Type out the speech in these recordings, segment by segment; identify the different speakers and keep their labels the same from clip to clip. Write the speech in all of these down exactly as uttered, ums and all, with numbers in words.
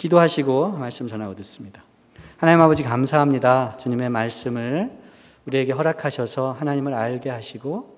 Speaker 1: 기도하시고 말씀 전하고 듣습니다. 하나님 아버지 감사합니다. 주님의 말씀을 우리에게 허락하셔서 하나님을 알게 하시고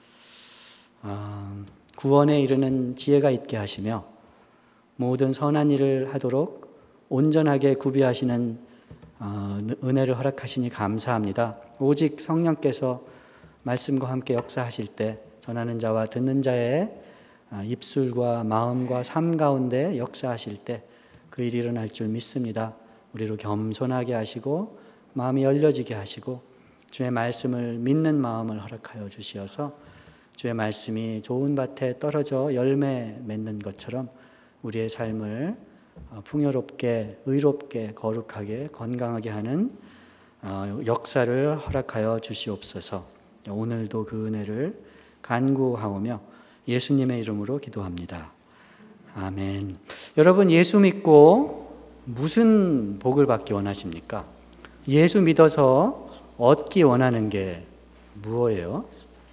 Speaker 1: 어, 구원에 이르는 지혜가 있게 하시며 모든 선한 일을 하도록 온전하게 구비하시는 어, 은혜를 허락하시니 감사합니다. 오직 성령께서 말씀과 함께 역사하실 때 전하는 자와 듣는 자의 입술과 마음과 삶 가운데 역사하실 때 그 일이 일어날 줄 믿습니다. 우리로 겸손하게 하시고 마음이 열려지게 하시고 주의 말씀을 믿는 마음을 허락하여 주시어서 주의 말씀이 좋은 밭에 떨어져 열매 맺는 것처럼 우리의 삶을 풍요롭게 의롭게 거룩하게 건강하게 하는 역사를 허락하여 주시옵소서. 오늘도 그 은혜를 간구하오며 예수님의 이름으로 기도합니다. 아멘. 여러분, 예수 믿고 무슨 복을 받기 원하십니까? 예수 믿어서 얻기 원하는 게 무엇이에요?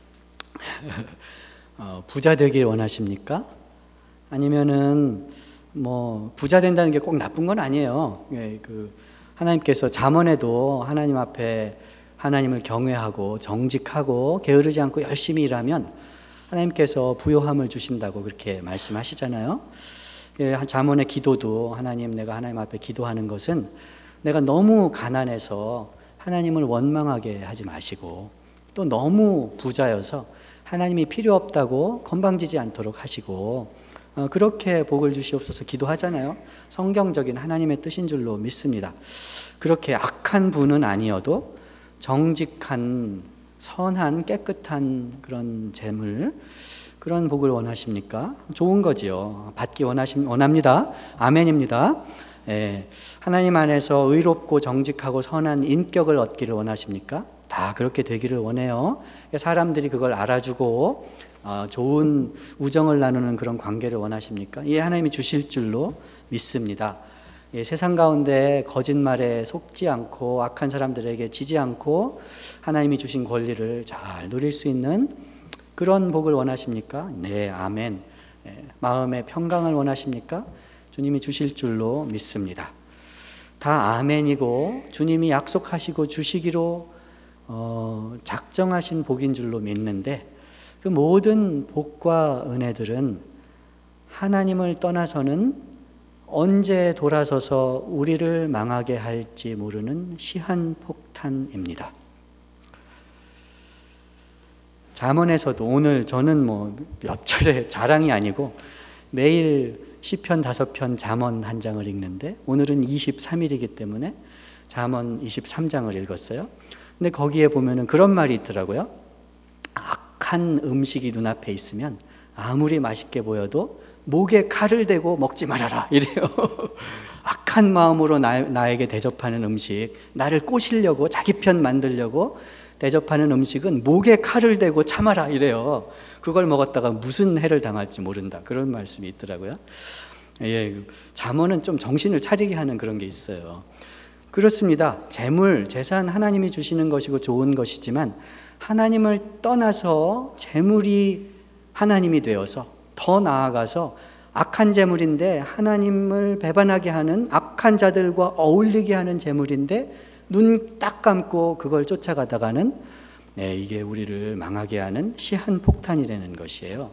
Speaker 1: 어, 부자 되길 원하십니까? 아니면은 뭐 부자 된다는 게 꼭 나쁜 건 아니에요. 예, 그 하나님께서 잠언에도 하나님 앞에 하나님을 경외하고 정직하고 게으르지 않고 열심히 일하면 하나님께서 부요함을 주신다고 그렇게 말씀하시잖아요. 잠언의 기도도 하나님, 내가 하나님 앞에 기도하는 것은 내가 너무 가난해서 하나님을 원망하게 하지 마시고 또 너무 부자여서 하나님이 필요 없다고 건방지지 않도록 하시고 그렇게 복을 주시옵소서 기도하잖아요. 성경적인 하나님의 뜻인 줄로 믿습니다. 그렇게 악한 분은 아니어도 정직한 선한 깨끗한 그런 재물, 그런 복을 원하십니까? 좋은 거지요. 받기 원하시, 원합니다. 아멘입니다. 예, 하나님 안에서 의롭고 정직하고 선한 인격을 얻기를 원하십니까? 다 그렇게 되기를 원해요. 사람들이 그걸 알아주고 어, 좋은 우정을 나누는 그런 관계를 원하십니까? 이게 하나님이 주실 줄로 믿습니다. 예, 세상 가운데 거짓말에 속지 않고 악한 사람들에게 지지 않고 하나님이 주신 권리를 잘 누릴 수 있는 그런 복을 원하십니까? 네, 아멘. 예, 마음의 평강을 원하십니까? 주님이 주실 줄로 믿습니다. 다 아멘이고 주님이 약속하시고 주시기로 어, 작정하신 복인 줄로 믿는데 그 모든 복과 은혜들은 하나님을 떠나서는 언제 돌아서서 우리를 망하게 할지 모르는 시한폭탄입니다. 잠언에서도 오늘 저는 뭐 몇 절의 자랑이 아니고 매일 시편 다섯 편 잠언 한 장을 읽는데 오늘은 이십삼 일이기 때문에 잠언 이십삼 장을 읽었어요. 근데 거기에 보면은 그런 말이 있더라고요. 악한 음식이 눈앞에 있으면 아무리 맛있게 보여도 목에 칼을 대고 먹지 말아라 이래요. 악한 마음으로 나, 나에게 대접하는 음식, 나를 꼬시려고 자기 편 만들려고 대접하는 음식은 목에 칼을 대고 참아라 이래요. 그걸 먹었다가 무슨 해를 당할지 모른다, 그런 말씀이 있더라고요. 예, 잠언은 좀 정신을 차리게 하는 그런 게 있어요. 그렇습니다. 재물, 재산 하나님이 주시는 것이고 좋은 것이지만 하나님을 떠나서 재물이 하나님이 되어서 더 나아가서 악한 재물인데 하나님을 배반하게 하는 악한 자들과 어울리게 하는 재물인데 눈 딱 감고 그걸 쫓아가다가는 네, 이게 우리를 망하게 하는 시한폭탄이라는 것이에요.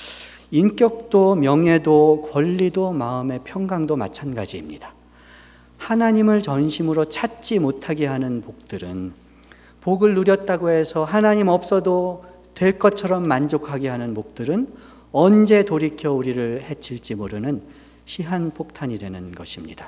Speaker 1: 인격도 명예도 권리도 마음의 평강도 마찬가지입니다. 하나님을 전심으로 찾지 못하게 하는 복들은 복을 누렸다고 해서 하나님 없어도 될 것처럼 만족하게 하는 복들은 언제 돌이켜 우리를 해칠지 모르는 시한폭탄이라는 것입니다.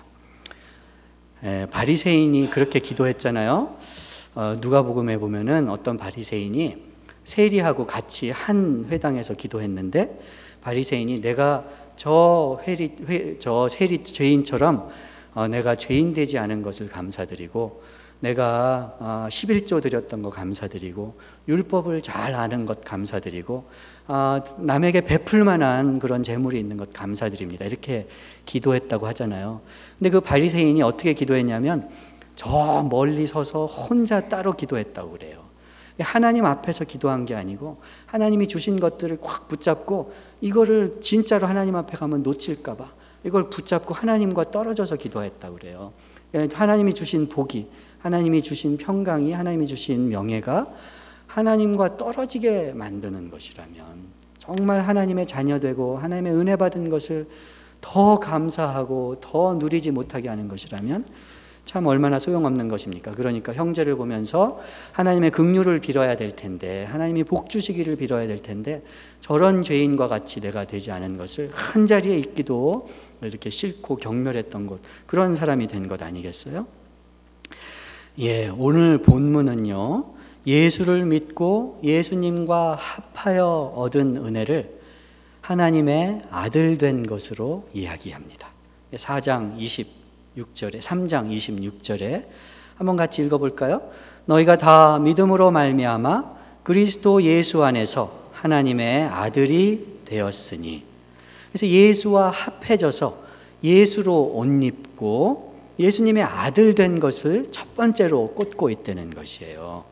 Speaker 1: 에, 바리새인이 그렇게 기도했잖아요. 어, 누가복음에 보면은 어떤 바리새인이 세리하고 같이 한 회당에서 기도했는데 바리새인이 내가 저 회리, 회, 저 세리 죄인처럼 어, 내가 죄인 되지 않은 것을 감사드리고 내가 어, 십일조 드렸던 거 감사드리고 율법을 잘 아는 것 감사드리고 어, 남에게 베풀 만한 그런 재물이 있는 것 감사드립니다. 이렇게 기도했다고 하잖아요. 근데 그 바리새인이 어떻게 기도했냐면 저 멀리 서서 혼자 따로 기도했다고 그래요. 하나님 앞에서 기도한 게 아니고 하나님이 주신 것들을 꽉 붙잡고 이거를 진짜로 하나님 앞에 가면 놓칠까 봐 이걸 붙잡고 하나님과 떨어져서 기도했다고 그래요. 하나님이 주신 복이, 하나님이 주신 평강이, 하나님이 주신 명예가 하나님과 떨어지게 만드는 것이라면, 정말 하나님의 자녀되고 하나님의 은혜 받은 것을 더 감사하고 더 누리지 못하게 하는 것이라면 참 얼마나 소용없는 것입니까? 그러니까 형제를 보면서 하나님의 긍휼을 빌어야 될 텐데, 하나님이 복 주시기를 빌어야 될 텐데, 저런 죄인과 같이 내가 되지 않은 것을 한 자리에 있기도 이렇게 싫고 경멸했던 것, 그런 사람이 된 것 아니겠어요? 예, 오늘 본문은요, 예수를 믿고 예수님과 합하여 얻은 은혜를 하나님의 아들 된 것으로 이야기합니다. 사 장 이십육 절에, 삼 장 이십육 절에 한번 같이 읽어볼까요? 너희가 다 믿음으로 말미암아 그리스도 예수 안에서 하나님의 아들이 되었으니. 그래서 예수와 합해져서 예수로 옷 입고 예수님의 아들 된 것을 첫 번째로 꽂고 있다는 것이에요.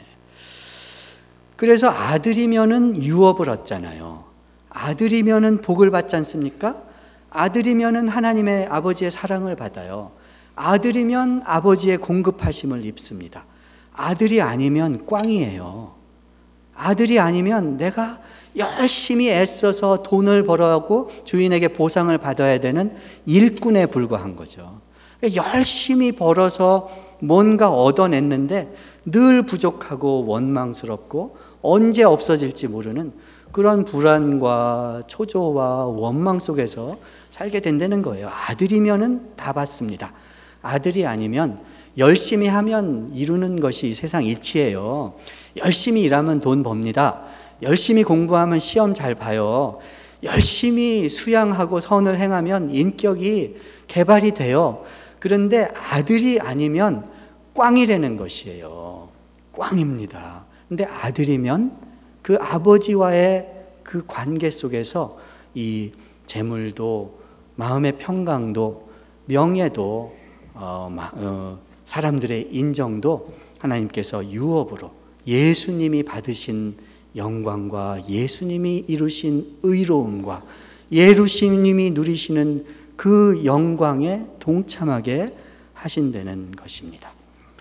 Speaker 1: 그래서 아들이면은 유업을 얻잖아요. 아들이면은 복을 받지 않습니까? 아들이면은 하나님의 아버지의 사랑을 받아요. 아들이면 아버지의 공급하심을 입습니다. 아들이 아니면 꽝이에요. 아들이 아니면 내가 열심히 애써서 돈을 벌어하고 주인에게 보상을 받아야 되는 일꾼에 불과한 거죠. 열심히 벌어서 뭔가 얻어냈는데 늘 부족하고 원망스럽고 언제 없어질지 모르는 그런 불안과 초조와 원망 속에서 살게 된다는 거예요. 아들이면은 다 받습니다. 아들이 아니면 열심히 하면 이루는 것이 세상 이치예요. 열심히 일하면 돈 법니다. 열심히 공부하면 시험 잘 봐요. 열심히 수양하고 선을 행하면 인격이 개발이 돼요. 그런데 아들이 아니면 꽝이라는 것이에요. 꽝입니다. 근데 아들이면 그 아버지와의 그 관계 속에서 이 재물도, 마음의 평강도, 명예도, 어, 어, 사람들의 인정도 하나님께서 유업으로 예수님이 받으신 영광과 예수님이 이루신 의로움과 예수님이 누리시는 그 영광에 동참하게 하신다는 것입니다.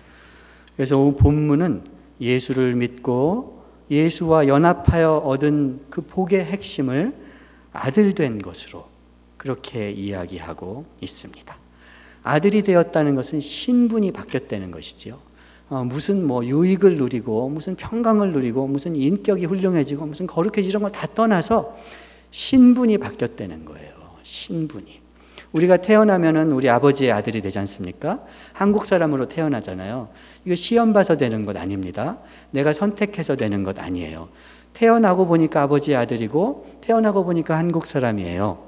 Speaker 1: 그래서 본문은 예수를 믿고 예수와 연합하여 얻은 그 복의 핵심을 아들 된 것으로 그렇게 이야기하고 있습니다. 아들이 되었다는 것은 신분이 바뀌었다는 것이지요. 어, 무슨 뭐 유익을 누리고 무슨 평강을 누리고 무슨 인격이 훌륭해지고 무슨 거룩해지고 이런 걸 다 떠나서 신분이 바뀌었다는 거예요. 신분이. 우리가 태어나면은 우리 아버지의 아들이 되지 않습니까? 한국 사람으로 태어나잖아요. 이거 시험 봐서 되는 것 아닙니다. 내가 선택해서 되는 것 아니에요. 태어나고 보니까 아버지의 아들이고 태어나고 보니까 한국 사람이에요.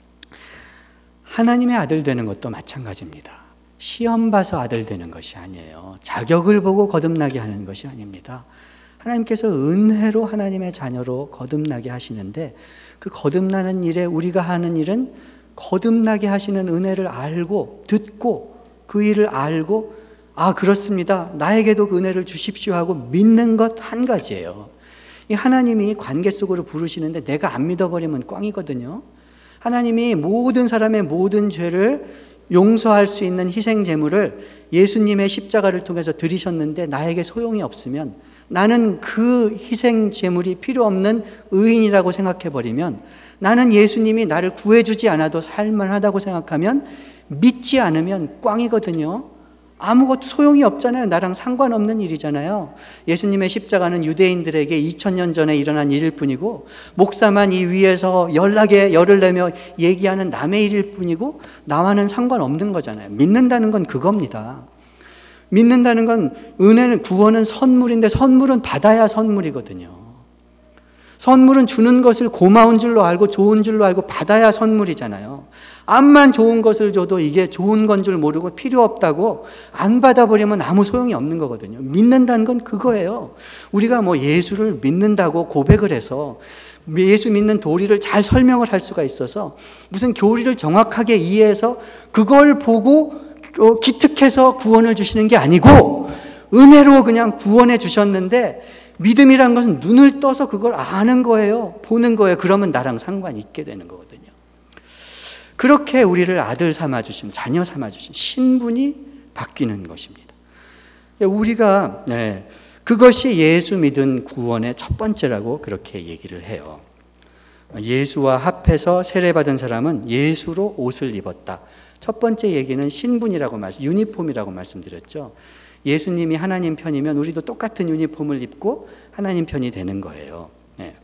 Speaker 1: 하나님의 아들 되는 것도 마찬가지입니다. 시험 봐서 아들 되는 것이 아니에요. 자격을 보고 거듭나게 하는 것이 아닙니다. 하나님께서 은혜로 하나님의 자녀로 거듭나게 하시는데 그 거듭나는 일에 우리가 하는 일은 거듭나게 하시는 은혜를 알고 듣고 그 일을 알고 아 그렇습니다. 나에게도 그 은혜를 주십시오 하고 믿는 것 한 가지예요. 이 하나님이 관계 속으로 부르시는데 내가 안 믿어버리면 꽝이거든요. 하나님이 모든 사람의 모든 죄를 용서할 수 있는 희생 제물을 예수님의 십자가를 통해서 드리셨는데 나에게 소용이 없으면 나는 그 희생 제물이 필요 없는 의인이라고 생각해 버리면 나는 예수님이 나를 구해주지 않아도 살만하다고 생각하면 믿지 않으면 꽝이거든요. 아무것도 소용이 없잖아요. 나랑 상관없는 일이잖아요. 예수님의 십자가는 유대인들에게 이천 년 전에 일어난 일일 뿐이고 목사만 이 위에서 연락에 열을 내며 얘기하는 남의 일일 뿐이고 나와는 상관없는 거잖아요. 믿는다는 건 그겁니다. 믿는다는 건 은혜는 구원은 선물인데 선물은 받아야 선물이거든요. 선물은 주는 것을 고마운 줄로 알고 좋은 줄로 알고 받아야 선물이잖아요. 암만 좋은 것을 줘도 이게 좋은 건 줄 모르고 필요 없다고 안 받아버리면 아무 소용이 없는 거거든요. 믿는다는 건 그거예요. 우리가 뭐 예수를 믿는다고 고백을 해서 예수 믿는 도리를 잘 설명을 할 수가 있어서 무슨 교리를 정확하게 이해해서 그걸 보고 기특해서 구원을 주시는 게 아니고 은혜로 그냥 구원해 주셨는데 믿음이란 것은 눈을 떠서 그걸 아는 거예요. 보는 거예요. 그러면 나랑 상관이 있게 되는 거거든요. 그렇게 우리를 아들 삼아주신, 자녀 삼아주신 신분이 바뀌는 것입니다. 우리가 네, 그것이 예수 믿은 구원의 첫 번째라고 그렇게 얘기를 해요. 예수와 합해서 세례받은 사람은 예수로 옷을 입었다. 첫 번째 얘기는 신분이라고 말씀, 유니폼이라고 말씀드렸죠. 예수님이 하나님 편이면 우리도 똑같은 유니폼을 입고 하나님 편이 되는 거예요. 네.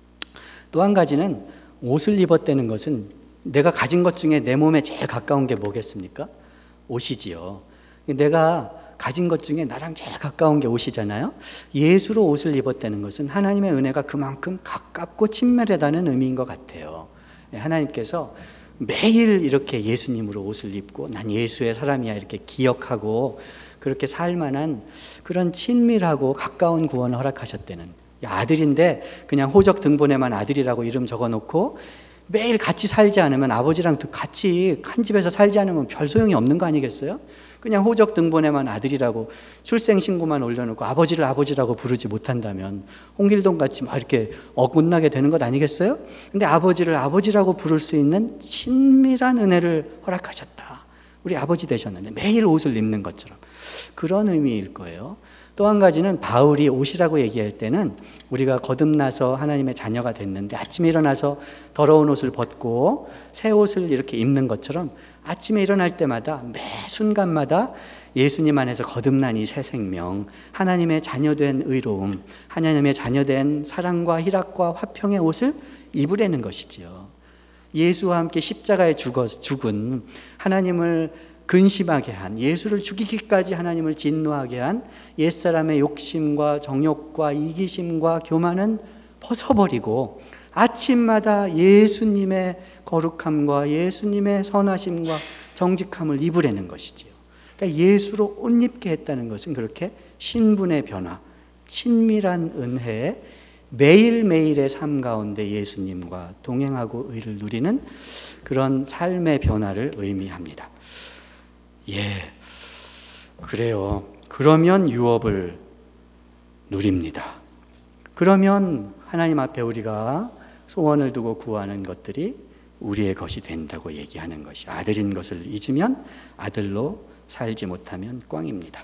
Speaker 1: 또 한 가지는 옷을 입었다는 것은 내가 가진 것 중에 내 몸에 제일 가까운 게 뭐겠습니까? 옷이지요. 내가 가진 것 중에 나랑 제일 가까운 게 옷이잖아요. 예수로 옷을 입었다는 것은 하나님의 은혜가 그만큼 가깝고 친밀하다는 의미인 것 같아요. 하나님께서 매일 이렇게 예수님으로 옷을 입고 난 예수의 사람이야 이렇게 기억하고 그렇게 살 만한 그런 친밀하고 가까운 구원을 허락하셨다는, 아들인데 그냥 호적 등본에만 아들이라고 이름 적어놓고 매일 같이 살지 않으면, 아버지랑 같이 한 집에서 살지 않으면 별 소용이 없는 거 아니겠어요? 그냥 호적 등본에만 아들이라고 출생신고만 올려놓고 아버지를 아버지라고 부르지 못한다면 홍길동 같이 막 이렇게 어긋나게 되는 것 아니겠어요? 근데 아버지를 아버지라고 부를 수 있는 친밀한 은혜를 허락하셨다. 우리 아버지 되셨는데 매일 옷을 입는 것처럼 그런 의미일 거예요. 또 한 가지는 바울이 옷이라고 얘기할 때는 우리가 거듭나서 하나님의 자녀가 됐는데 아침에 일어나서 더러운 옷을 벗고 새 옷을 이렇게 입는 것처럼 아침에 일어날 때마다 매 순간마다 예수님 안에서 거듭난 이 새 생명, 하나님의 자녀된 의로움, 하나님의 자녀된 사랑과 희락과 화평의 옷을 입으려는 것이지요. 예수와 함께 십자가에 죽어, 죽은 하나님을 근심하게 한, 예수를 죽이기까지 하나님을 진노하게 한 옛사람의 욕심과 정욕과 이기심과 교만은 벗어버리고 아침마다 예수님의 거룩함과 예수님의 선하심과 정직함을 입으려는 것이지요. 그러니까 예수로 옷 입게 했다는 것은 그렇게 신분의 변화, 친밀한 은혜에 매일매일의 삶 가운데 예수님과 동행하고 의를 누리는 그런 삶의 변화를 의미합니다. 예, 그래요. 그러면 유업을 누립니다. 그러면 하나님 앞에 우리가 소원을 두고 구하는 것들이 우리의 것이 된다고 얘기하는 것이, 아들인 것을 잊으면 아들로 살지 못하면 꽝입니다.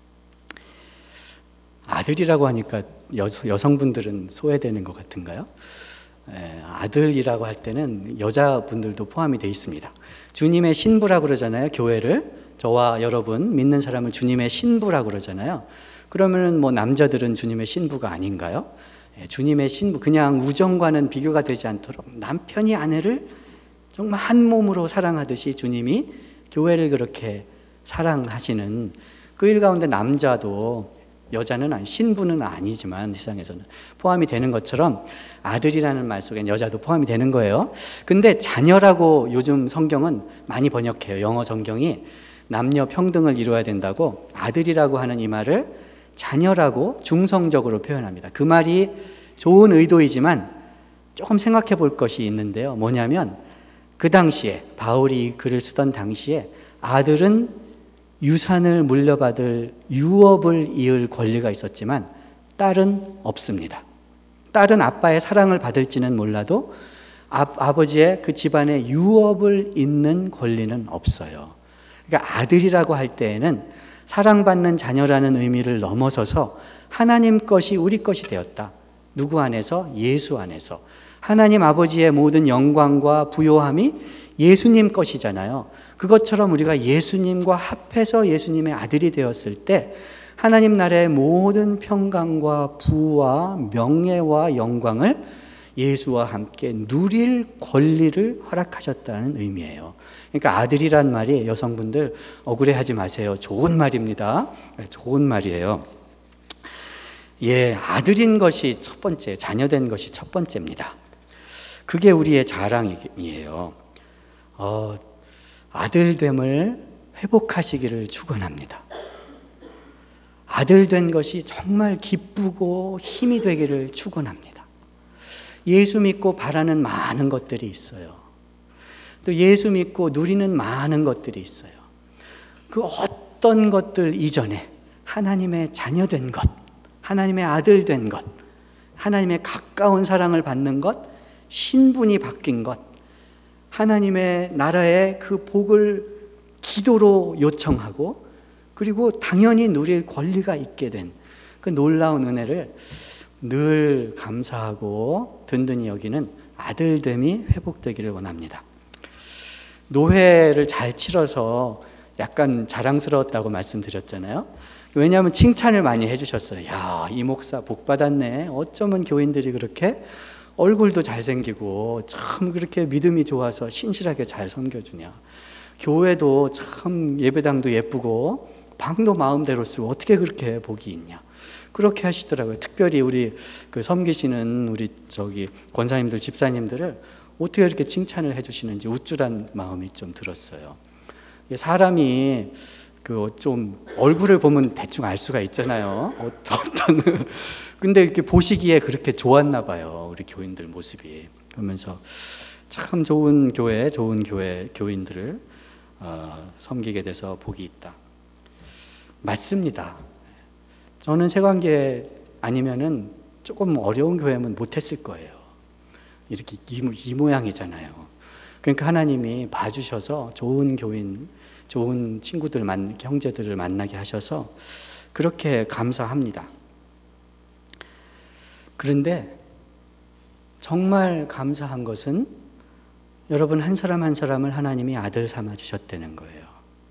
Speaker 1: 아들이라고 하니까 여, 여성분들은 소외되는 것 같은가요? 에, 아들이라고 할 때는 여자분들도 포함이 되어 있습니다. 주님의 신부라고 그러잖아요. 교회를, 저와 여러분 믿는 사람을 주님의 신부라고 그러잖아요. 그러면은 뭐 남자들은 주님의 신부가 아닌가요? 에, 주님의 신부, 그냥 우정과는 비교가 되지 않도록 남편이 아내를 정말 한 몸으로 사랑하듯이 주님이 교회를 그렇게 사랑하시는 그 일 가운데 남자도, 여자는 아니, 신부는 아니지만 세상에서는 포함이 되는 것처럼 아들이라는 말 속엔 여자도 포함이 되는 거예요. 근데 자녀라고 요즘 성경은 많이 번역해요. 영어 성경이 남녀 평등을 이루어야 된다고 아들이라고 하는 이 말을 자녀라고 중성적으로 표현합니다. 그 말이 좋은 의도이지만 조금 생각해 볼 것이 있는데요. 뭐냐면 그 당시에, 바울이 글을 쓰던 당시에 아들은 유산을 물려받을 유업을 이을 권리가 있었지만 딸은 없습니다. 딸은 아빠의 사랑을 받을지는 몰라도 아, 아버지의 그 집안의 유업을 잇는 권리는 없어요. 그러니까 아들이라고 할 때에는 사랑받는 자녀라는 의미를 넘어서서 하나님 것이 우리 것이 되었다. 누구 안에서? 예수 안에서. 하나님 아버지의 모든 영광과 부요함이 예수님 것이잖아요. 그것처럼 우리가 예수님과 합해서 예수님의 아들이 되었을 때 하나님 나라의 모든 평강과 부와 명예와 영광을 예수와 함께 누릴 권리를 허락하셨다는 의미예요. 그러니까 아들이란 말이, 여성분들 억울해하지 마세요. 좋은 말입니다. 좋은 말이에요. 예, 아들인 것이 첫 번째, 자녀된 것이 첫 번째입니다. 그게 우리의 자랑이에요. 어, 아들됨을 회복하시기를 축원합니다. 아들된 것이 정말 기쁘고 힘이 되기를 축원합니다. 예수 믿고 바라는 많은 것들이 있어요. 또 예수 믿고 누리는 많은 것들이 있어요. 그 어떤 것들 이전에 하나님의 자녀된 것, 하나님의 아들 된 것, 하나님의 가까운 사랑을 받는 것, 신분이 바뀐 것, 하나님의 나라의 그 복을 기도로 요청하고 그리고 당연히 누릴 권리가 있게 된 그 놀라운 은혜를 늘 감사하고 든든히 여기는 아들됨이 회복되기를 원합니다. 노회를 잘 치러서 약간 자랑스러웠다고 말씀드렸잖아요. 왜냐하면 칭찬을 많이 해주셨어요. 야, 이 목사 복 받았네. 어쩌면 교인들이 그렇게 얼굴도 잘생기고 참 그렇게 믿음이 좋아서 신실하게 잘 섬겨주냐. 교회도 참 예배당도 예쁘고 방도 마음대로 쓰고 어떻게 그렇게 복이 있냐. 그렇게 하시더라고요. 특별히 우리 그 섬기시는 우리 저기 권사님들, 집사님들을 어떻게 이렇게 칭찬을 해주시는지 우쭐한 마음이 좀 들었어요. 사람이 그 좀 얼굴을 보면 대충 알 수가 있잖아요. 어떤 근데 이렇게 보시기에 그렇게 좋았나 봐요. 우리 교인들 모습이. 그러면서 참 좋은 교회, 좋은 교회 교인들을 어, 섬기게 돼서 복이 있다. 맞습니다. 저는 세관계 아니면은 조금 어려운 교회면 못했을 거예요. 이렇게 이, 이 모양이잖아요. 그러니까 하나님이 봐주셔서 좋은 교인, 좋은 친구들, 만, 형제들을 만나게 하셔서 그렇게 감사합니다. 그런데 정말 감사한 것은 여러분 한 사람 한 사람을 하나님이 아들 삼아 주셨다는 거예요.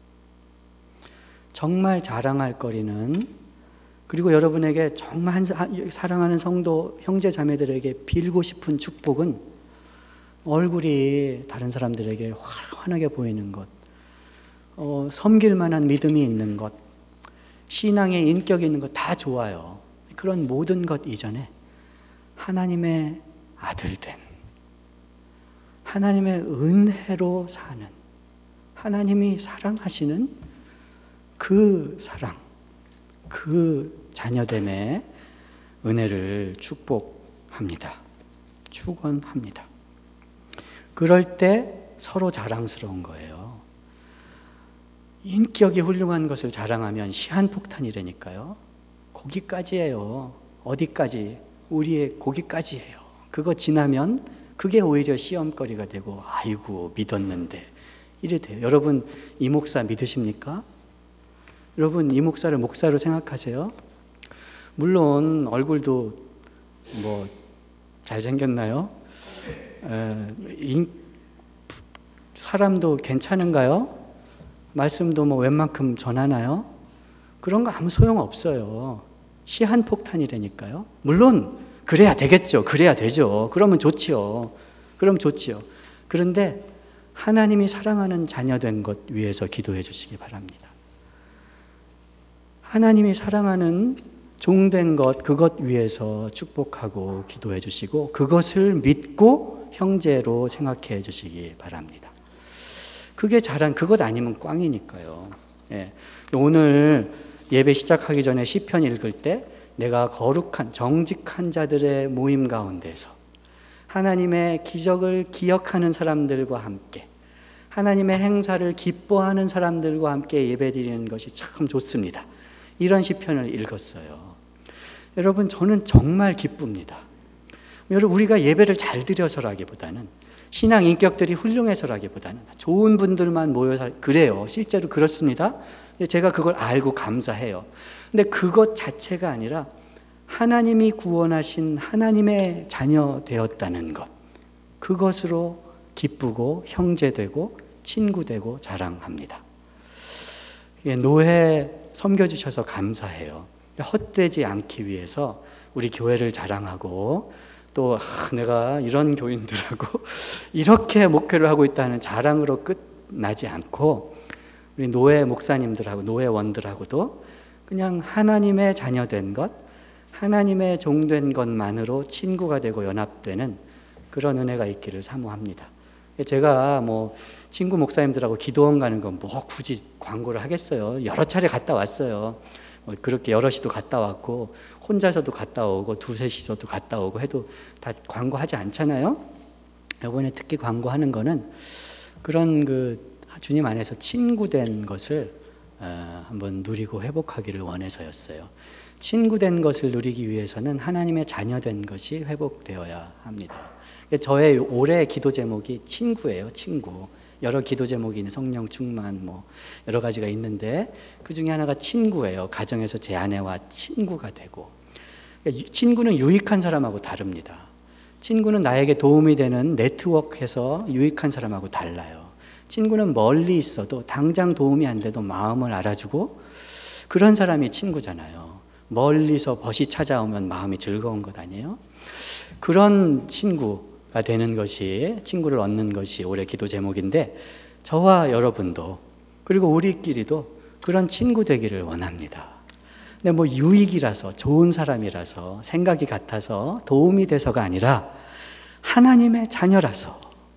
Speaker 1: 정말 자랑할 거리는 그리고 여러분에게 정말 한, 사랑하는 성도 형제 자매들에게 빌고 싶은 축복은 얼굴이 다른 사람들에게 환하게 보이는 것, 어, 섬길 만한 믿음이 있는 것, 신앙의 인격이 있는 것 다 좋아요. 그런 모든 것 이전에 하나님의 아들 된, 하나님의 은혜로 사는, 하나님이 사랑하시는 그 사랑, 그 자녀됨의 은혜를 축복합니다. 축원합니다. 그럴 때 서로 자랑스러운 거예요. 인격이 훌륭한 것을 자랑하면 시한폭탄이라니까요. 거기까지예요. 어디까지? 우리의 거기까지예요. 그거 지나면 그게 오히려 시험거리가 되고 아이고 믿었는데 이래 돼요. 여러분 이 목사 믿으십니까? 여러분 이 목사를 목사로 생각하세요? 물론 얼굴도 뭐 잘생겼나요? 에, 인, 사람도 괜찮은가요? 말씀도 뭐 웬만큼 전하나요? 그런 거 아무 소용없어요. 시한폭탄이라니까요. 물론 그래야 되겠죠. 그래야 되죠. 그러면 좋지요. 그럼 좋지요. 그런데 하나님이 사랑하는 자녀된 것 위해서 기도해 주시기 바랍니다. 하나님이 사랑하는 종된 것, 그것 위해서 축복하고 기도해 주시고 그것을 믿고 형제로 생각해 주시기 바랍니다. 그게 잘한, 그것 아니면 꽝이니까요. 예. 오늘 예배 시작하기 전에 시편 읽을 때 내가 거룩한 정직한 자들의 모임 가운데서 하나님의 기적을 기억하는 사람들과 함께 하나님의 행사를 기뻐하는 사람들과 함께 예배드리는 것이 참 좋습니다. 이런 시편을 읽었어요. 여러분 저는 정말 기쁩니다. 여러분 우리가 예배를 잘 드려서라기보다는 신앙 인격들이 훌륭해서라기보다는 좋은 분들만 모여서 그래요. 실제로 그렇습니다. 제가 그걸 알고 감사해요. 근데 그것 자체가 아니라 하나님이 구원하신 하나님의 자녀 되었다는 것, 그것으로 기쁘고 형제되고 친구되고 자랑합니다. 노회 섬겨주셔서 감사해요. 헛되지 않기 위해서 우리 교회를 자랑하고 또 아, 내가 이런 교인들하고 이렇게 목회를 하고 있다는 자랑으로 끝나지 않고 우리 노회 목사님들하고 노회원들하고도 그냥 하나님의 자녀된 것, 하나님의 종된 것만으로 친구가 되고 연합되는 그런 은혜가 있기를 사모합니다. 제가 뭐 친구 목사님들하고 기도원 가는 건 뭐 굳이 광고를 하겠어요. 여러 차례 갔다 왔어요. 뭐 그렇게 여럿이도 갔다 왔고 혼자서도 갔다 오고 두셋이서도 갔다 오고 해도 다 광고하지 않잖아요. 이번에 특히 광고하는 거는 그런 그 주님 안에서 친구된 것을 한번 누리고 회복하기를 원해서였어요. 친구된 것을 누리기 위해서는 하나님의 자녀된 것이 회복되어야 합니다. 저의 올해 기도 제목이 친구예요. 친구. 여러 기도 제목이 있는 성령 충만 뭐 여러 가지가 있는데 그 중에 하나가 친구예요. 가정에서 제 아내와 친구가 되고. 친구는 유익한 사람하고 다릅니다. 친구는 나에게 도움이 되는 네트워크에서 유익한 사람하고 달라요. 친구는 멀리 있어도 당장 도움이 안 돼도 마음을 알아주고 그런 사람이 친구잖아요. 멀리서 벗이 찾아오면 마음이 즐거운 것 아니에요? 그런 친구가 되는 것이, 친구를 얻는 것이 올해 기도 제목인데 저와 여러분도 그리고 우리끼리도 그런 친구 되기를 원합니다. 근데 뭐 유익이라서 좋은 사람이라서 생각이 같아서 도움이 돼서가 아니라 하나님의 자녀라서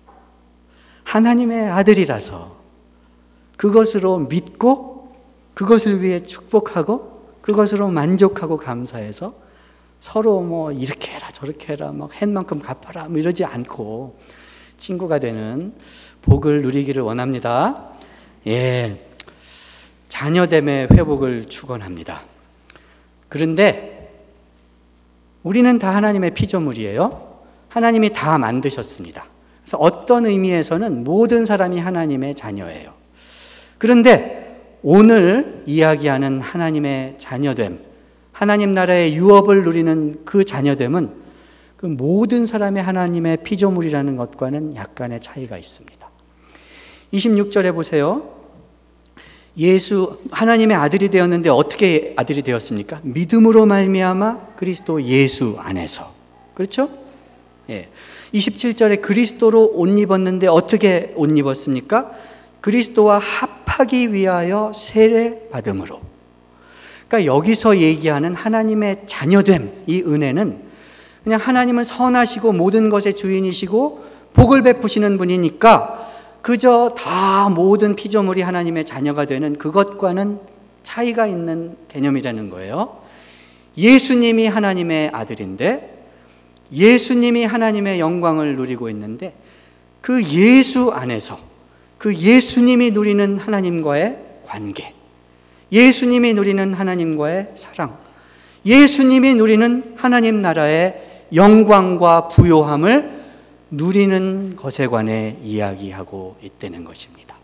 Speaker 1: 하나님의 아들이라서 그것으로 믿고 그것을 위해 축복하고 그것으로 만족하고 감사해서 서로 뭐 이렇게 해라 저렇게 해라 막 한 만큼 갚아라 뭐 이러지 않고 친구가 되는 복을 누리기를 원합니다. 예, 자녀됨의 회복을 축원합니다. 그런데 우리는 다 하나님의 피조물이에요. 하나님이 다 만드셨습니다. 그래서 어떤 의미에서는 모든 사람이 하나님의 자녀예요. 그런데 오늘 이야기하는 하나님의 자녀됨, 하나님 나라의 유업을 누리는 그 자녀됨은 그 모든 사람의 하나님의 피조물이라는 것과는 약간의 차이가 있습니다. 이십육 절에 보세요. 예수 하나님의 아들이 되었는데 어떻게 아들이 되었습니까? 믿음으로 말미암아 그리스도 예수 안에서. 그렇죠? 예. 이십칠 절에 그리스도로 옷 입었는데 어떻게 옷 입었습니까? 그리스도와 합하기 위하여 세례 받음으로. 그러니까 여기서 얘기하는 하나님의 자녀됨, 이 은혜는 그냥 하나님은 선하시고 모든 것의 주인이시고 복을 베푸시는 분이니까 그저 다 모든 피조물이 하나님의 자녀가 되는 그것과는 차이가 있는 개념이라는 거예요. 예수님이 하나님의 아들인데 예수님이 하나님의 영광을 누리고 있는데 그 예수 안에서 그 예수님이 누리는 하나님과의 관계, 예수님이 누리는 하나님과의 사랑, 예수님이 누리는 하나님 나라의 영광과 부요함을 누리는 것에 관해 이야기하고 있다는 것입니다.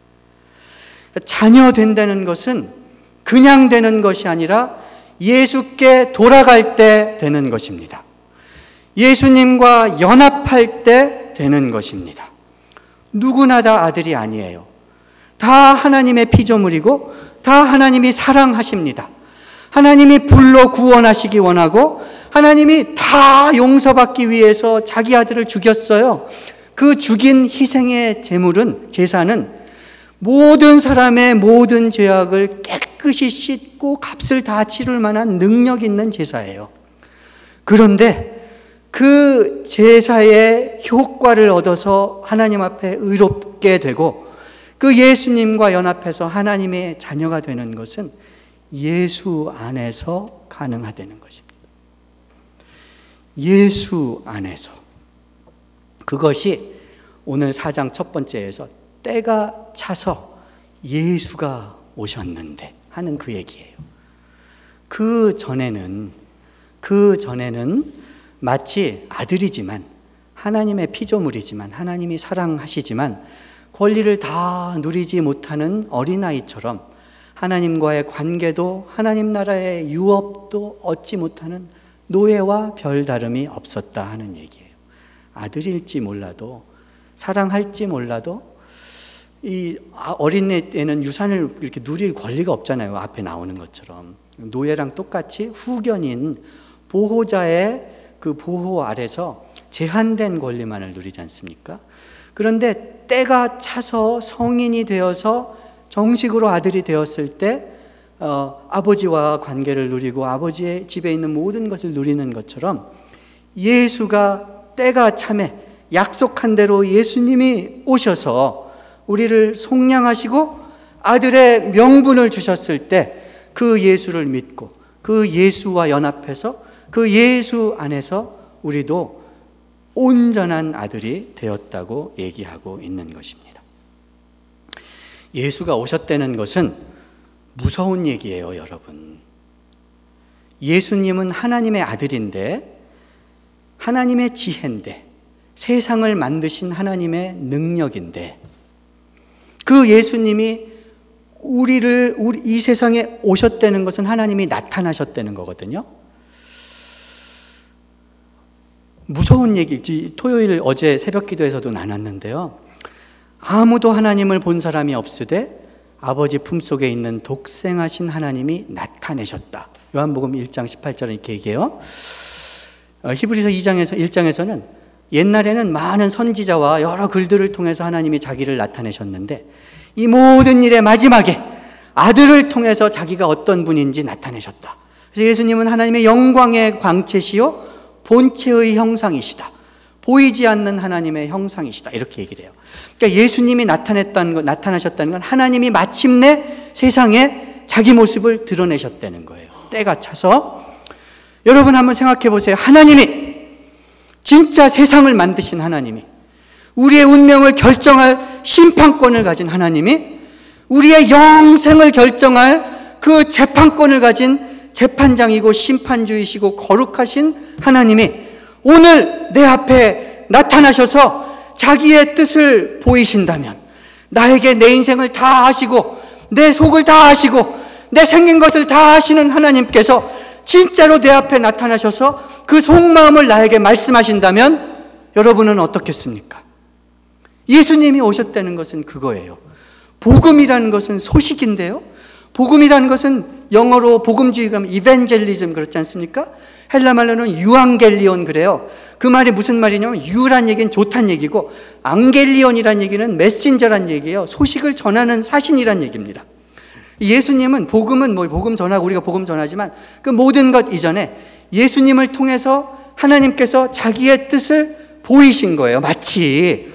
Speaker 1: 자녀 된다는 것은 그냥 되는 것이 아니라 예수께 돌아갈 때 되는 것입니다. 예수님과 연합할 때 되는 것입니다. 누구나 다 아들이 아니에요. 다 하나님의 피조물이고 다 하나님이 사랑하십니다. 하나님이 불러 구원하시기 원하고 하나님이 다 용서받기 위해서 자기 아들을 죽였어요. 그 죽인 희생의 제물은, 제사는 모든 사람의 모든 죄악을 깨끗이 씻고 값을 다 치를 만한 능력 있는 제사예요. 그런데 그 제사의 효과를 얻어서 하나님 앞에 의롭게 되고 그 예수님과 연합해서 하나님의 자녀가 되는 것은 예수 안에서 가능하다는 것입니다. 예수 안에서. 그것이 오늘 사 장 첫 번째에서 때가 차서 예수가 오셨는데 하는 그 얘기예요. 그 전에는, 그 전에는 마치 아들이지만 하나님의 피조물이지만 하나님이 사랑하시지만 권리를 다 누리지 못하는 어린아이처럼 하나님과의 관계도 하나님 나라의 유업도 얻지 못하는 노예와 별다름이 없었다 하는 얘기예요. 아들일지 몰라도 사랑할지 몰라도 이 어린애 때는 유산을 이렇게 누릴 권리가 없잖아요. 앞에 나오는 것처럼 노예랑 똑같이 후견인 보호자의 그 보호 아래서 제한된 권리만을 누리지 않습니까? 그런데 때가 차서 성인이 되어서 정식으로 아들이 되었을 때 어, 아버지와 관계를 누리고 아버지의 집에 있는 모든 것을 누리는 것처럼 예수가 때가 참에 약속한 대로 예수님이 오셔서 우리를 속량하시고 아들의 명분을 주셨을 때 그 예수를 믿고 그 예수와 연합해서 그 예수 안에서 우리도 온전한 아들이 되었다고 얘기하고 있는 것입니다. 예수가 오셨다는 것은 무서운 얘기예요, 여러분. 예수님은 하나님의 아들인데 하나님의 지혜인데 세상을 만드신 하나님의 능력인데, 그 예수님이 우리를 우리 이 세상에 오셨다는 것은 하나님이 나타나셨다는 거거든요. 무서운 얘기지. 토요일 어제 새벽 기도에서도 나눴는데요. 아무도 하나님을 본 사람이 없으되 아버지 품속에 있는 독생하신 하나님이 나타내셨다. 요한복음 일 장 십팔 절에 이렇게 얘기해요. 히브리서 이 장에서 일 장에서는 옛날에는 많은 선지자와 여러 글들을 통해서 하나님이 자기를 나타내셨는데, 이 모든 일의 마지막에 아들을 통해서 자기가 어떤 분인지 나타내셨다. 그래서 예수님은 하나님의 영광의 광채시요 본체의 형상이시다. 보이지 않는 하나님의 형상이시다. 이렇게 얘기를 해요. 그러니까 예수님이 나타냈다는 것, 나타나셨다는 건 하나님이 마침내 세상에 자기 모습을 드러내셨다는 거예요. 때가 차서. 여러분 한번 생각해 보세요. 하나님이, 진짜 세상을 만드신 하나님이, 우리의 운명을 결정할 심판권을 가진 하나님이, 우리의 영생을 결정할 그 재판권을 가진 재판장이고 심판주이시고 거룩하신 하나님이 오늘 내 앞에 나타나셔서 자기의 뜻을 보이신다면, 나에게 내 인생을 다 아시고 내 속을 다 아시고 내 생긴 것을 다 아시는 하나님께서 진짜로 내 앞에 나타나셔서 그 속마음을 나에게 말씀하신다면 여러분은 어떻겠습니까? 예수님이 오셨다는 것은 그거예요. 복음이라는 것은 소식인데요, 복음이라는 것은 영어로 복음주의 그러면 이벤젤리즘 그렇지 않습니까? 헬라 말로는 유앙겔리온 그래요. 그 말이 무슨 말이냐면, 유란 얘기는 좋다는 얘기고 앙겔리온이란 얘기는 메신저란 얘기예요. 소식을 전하는 사신이란 얘기입니다. 예수님은, 복음은 뭐 복음 전하고 우리가 복음 전하지만 그 모든 것 이전에 예수님을 통해서 하나님께서 자기의 뜻을 보이신 거예요. 마치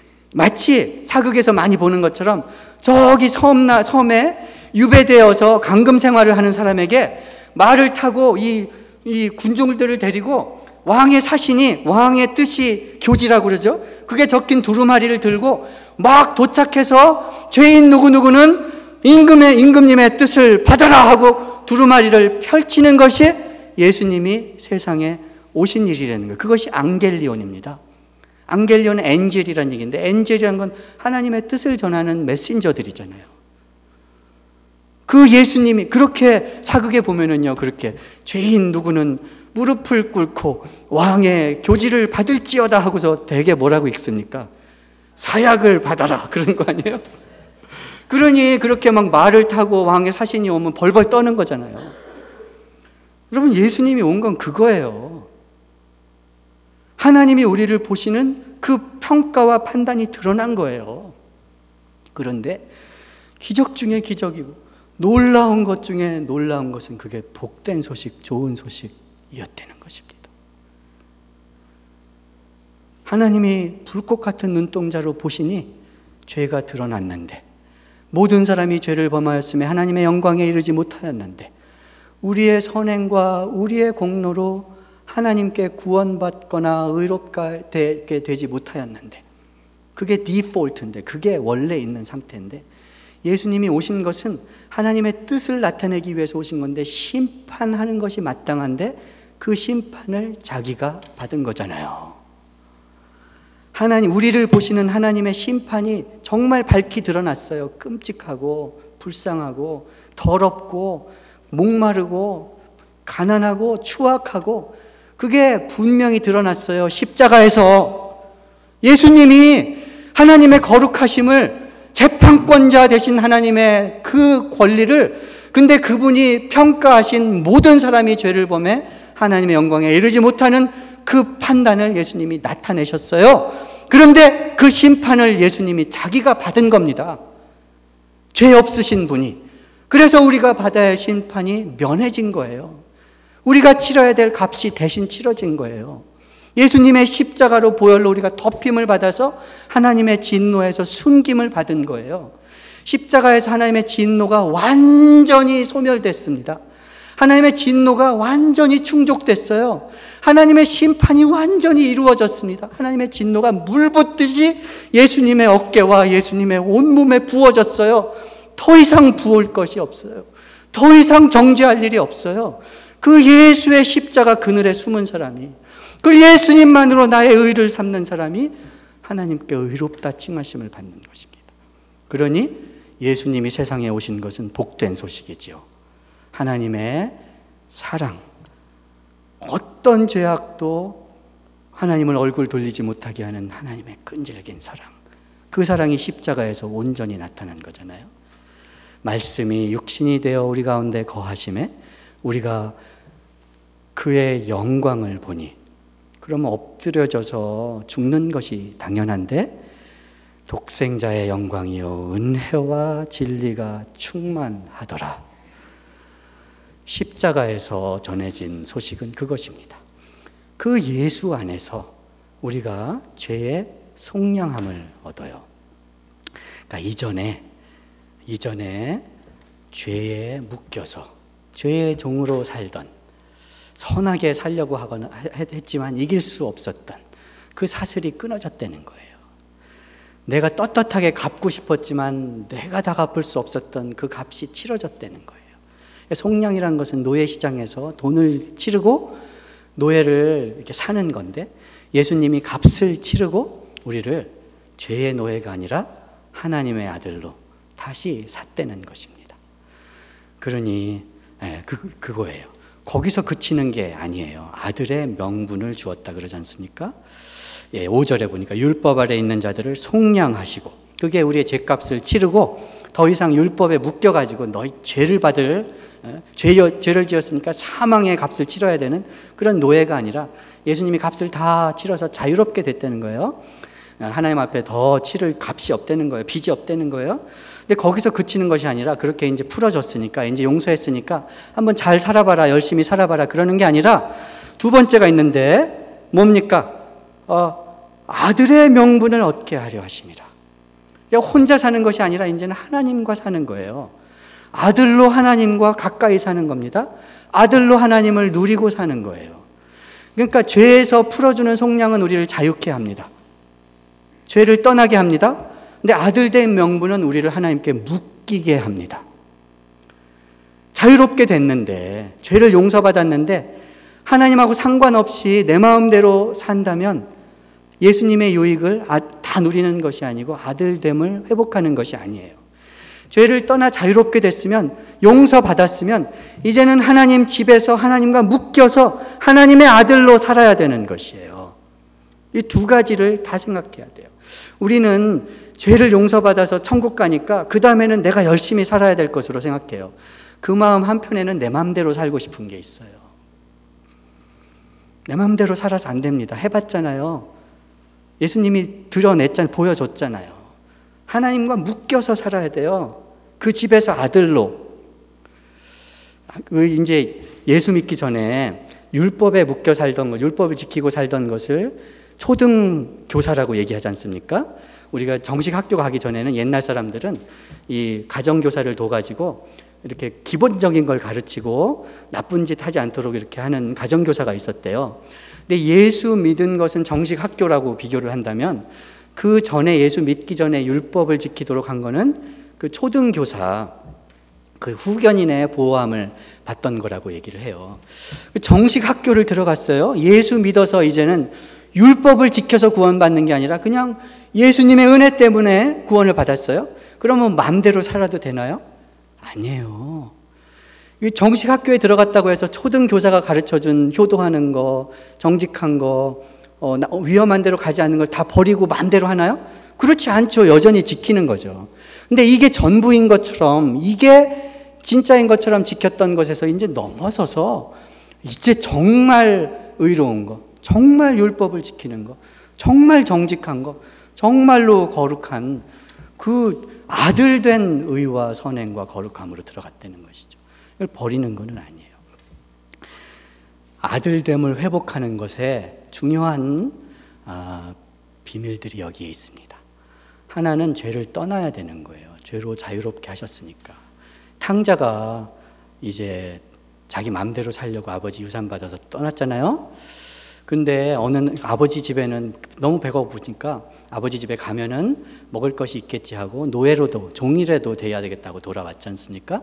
Speaker 1: 마치 사극에서 많이 보는 것처럼 저기 섬나 섬에 유배되어서 강금 생활을 하는 사람에게 말을 타고 이, 이 군중들을 데리고 왕의 사신이, 왕의 뜻이 교지라고 그러죠. 그게 적힌 두루마리를 들고 막 도착해서 죄인 누구누구는 임금의, 임금님의 뜻을 받아라 하고 두루마리를 펼치는 것이 예수님이 세상에 오신 일이라는 거예요. 그것이 앙겔리온입니다. 앙겔리온은 엔젤이라는 얘기인데, 엔젤이라는 건 하나님의 뜻을 전하는 메신저들이잖아요. 그 예수님이 그렇게 사극에 보면은요, 그렇게 죄인 누구는 무릎을 꿇고 왕의 교지를 받을지어다 하고서 대개 뭐라고 읽습니까? 사약을 받아라 그런 거 아니에요? 그러니 그렇게 막 말을 타고 왕의 사신이 오면 벌벌 떠는 거잖아요. 여러분, 예수님이 온 건 그거예요. 하나님이 우리를 보시는 그 평가와 판단이 드러난 거예요. 그런데 기적 중에 기적이고 놀라운 것 중에 놀라운 것은 그게 복된 소식, 좋은 소식이었다는 것입니다. 하나님이 불꽃 같은 눈동자로 보시니 죄가 드러났는데, 모든 사람이 죄를 범하였음에 하나님의 영광에 이르지 못하였는데, 우리의 선행과 우리의 공로로 하나님께 구원받거나 의롭게 되지 못하였는데, 그게 디폴트인데, 그게 원래 있는 상태인데, 예수님이 오신 것은 하나님의 뜻을 나타내기 위해서 오신 건데, 심판하는 것이 마땅한데 그 심판을 자기가 받은 거잖아요. 하나님, 우리를 보시는 하나님의 심판이 정말 밝히 드러났어요. 끔찍하고 불쌍하고 더럽고 목마르고 가난하고 추악하고, 그게 분명히 드러났어요. 십자가에서 예수님이 하나님의 거룩하심을, 재판권자 되신 하나님의 그 권리를, 근데 그분이 평가하신 모든 사람이 죄를 범해 하나님의 영광에 이르지 못하는 그 판단을 예수님이 나타내셨어요. 그런데 그 심판을 예수님이 자기가 받은 겁니다. 죄 없으신 분이. 그래서 우리가 받아야 할 심판이 면해진 거예요. 우리가 치러야 될 값이 대신 치러진 거예요. 예수님의 십자가로 보혈로 우리가 덮임을 받아서 하나님의 진노에서 순김을 받은 거예요. 십자가에서 하나님의 진노가 완전히 소멸됐습니다. 하나님의 진노가 완전히 충족됐어요. 하나님의 심판이 완전히 이루어졌습니다. 하나님의 진노가 물 붓듯이 예수님의 어깨와 예수님의 온몸에 부어졌어요. 더 이상 부을 것이 없어요. 더 이상 정죄할 일이 없어요. 그 예수의 십자가 그늘에 숨은 사람이, 그 예수님만으로 나의 의를 삼는 사람이 하나님께 의롭다 칭하심을 받는 것입니다. 그러니 예수님이 세상에 오신 것은 복된 소식이지요. 하나님의 사랑, 어떤 죄악도 하나님을 얼굴 돌리지 못하게 하는 하나님의 끈질긴 사랑, 그 사랑이 십자가에서 온전히 나타난 거잖아요. 말씀이 육신이 되어 우리 가운데 거하심에 우리가 그의 영광을 보니, 그러면 엎드려져서 죽는 것이 당연한데 독생자의 영광이요 은혜와 진리가 충만하더라. 십자가에서 전해진 소식은 그것입니다. 그 예수 안에서 우리가 죄의 속량함을 얻어요. 그러니까 이전에 이전에 죄에 묶여서 죄의 종으로 살던, 선하게 살려고 하거나 했지만 이길 수 없었던 그 사슬이 끊어졌다는 거예요. 내가 떳떳하게 갚고 싶었지만 내가 다 갚을 수 없었던 그 값이 치러졌다는 거예요. 속량이라는 것은 노예 시장에서 돈을 치르고 노예를 이렇게 사는 건데, 예수님이 값을 치르고 우리를 죄의 노예가 아니라 하나님의 아들로 다시 샀다는 것입니다. 그러니 네, 그, 그거예요. 거기서 그치는 게 아니에요. 아들의 명분을 주었다 그러지 않습니까? 예, 오 절에 보니까 율법 아래 있는 자들을 속량하시고, 그게 우리의 죄값을 치르고 더 이상 율법에 묶여가지고 너희 죄를 받을, 죄, 죄를 지었으니까 사망의 값을 치러야 되는 그런 노예가 아니라 예수님이 값을 다 치러서 자유롭게 됐다는 거예요. 하나님 앞에 더 치를 값이 없다는 거예요. 빚이 없다는 거예요. 근데 거기서 그치는 것이 아니라, 그렇게 이제 풀어줬으니까, 이제 용서했으니까 한번 잘 살아봐라, 열심히 살아봐라 그러는 게 아니라 두 번째가 있는데 뭡니까? 어, 아들의 명분을 얻게 하려 하심이라. 혼자 사는 것이 아니라 이제는 하나님과 사는 거예요. 아들로 하나님과 가까이 사는 겁니다. 아들로 하나님을 누리고 사는 거예요. 그러니까 죄에서 풀어주는 속량은 우리를 자유케 합니다. 죄를 떠나게 합니다. 근데 아들 된 명분은 우리를 하나님께 묶이게 합니다. 자유롭게 됐는데, 죄를 용서받았는데 하나님하고 상관없이 내 마음대로 산다면 예수님의 유익을 다 누리는 것이 아니고 아들됨을 회복하는 것이 아니에요. 죄를 떠나 자유롭게 됐으면, 용서받았으면 이제는 하나님 집에서 하나님과 묶여서 하나님의 아들로 살아야 되는 것이에요. 이 두 가지를 다 생각해야 돼요. 우리는 죄를 용서받아서 천국 가니까 그 다음에는 내가 열심히 살아야 될 것으로 생각해요. 그 마음 한편에는 내 마음대로 살고 싶은 게 있어요. 내 마음대로 살아서 안 됩니다. 해봤잖아요. 예수님이 드러냈잖아요. 보여줬잖아요. 하나님과 묶여서 살아야 돼요. 그 집에서 아들로. 그 이제 예수 믿기 전에 율법에 묶여 살던 것, 율법을 지키고 살던 것을 초등 교사라고 얘기하지 않습니까? 우리가 정식 학교 가기 전에는 옛날 사람들은 이 가정교사를 둬가지고 이렇게 기본적인 걸 가르치고 나쁜 짓 하지 않도록 이렇게 하는 가정교사가 있었대요. 근데 예수 믿은 것은 정식 학교라고 비교를 한다면, 그 전에 예수 믿기 전에 율법을 지키도록 한 거는 그 초등교사, 그 후견인의 보호함을 받던 거라고 얘기를 해요. 정식 학교를 들어갔어요. 예수 믿어서 이제는 율법을 지켜서 구원받는 게 아니라 그냥 예수님의 은혜 때문에 구원을 받았어요. 그러면 마음대로 살아도 되나요? 아니에요. 정식 학교에 들어갔다고 해서 초등교사가 가르쳐준 효도하는 거, 정직한 거, 어, 위험한 데로 가지 않는 걸 다 버리고 마음대로 하나요? 그렇지 않죠. 여전히 지키는 거죠. 근데 이게 전부인 것처럼, 이게 진짜인 것처럼 지켰던 것에서 이제 넘어서서 이제 정말 의로운 거, 정말 율법을 지키는 거, 정말 정직한 거, 정말로 거룩한 그 아들 된 의와 선행과 거룩함으로 들어갔다는 것이죠. 이걸 버리는 것은 아니에요. 아들됨을 회복하는 것에 중요한 아, 비밀들이 여기에 있습니다. 하나는 죄를 떠나야 되는 거예요. 죄로 자유롭게 하셨으니까. 탕자가 이제 자기 마음대로 살려고 아버지 유산 받아서 떠났잖아요. 근데 어느 아버지 집에는 너무 배고프니까 아버지 집에 가면은 먹을 것이 있겠지 하고 노예로도, 종이라도 돼야 되겠다고 돌아왔지 않습니까?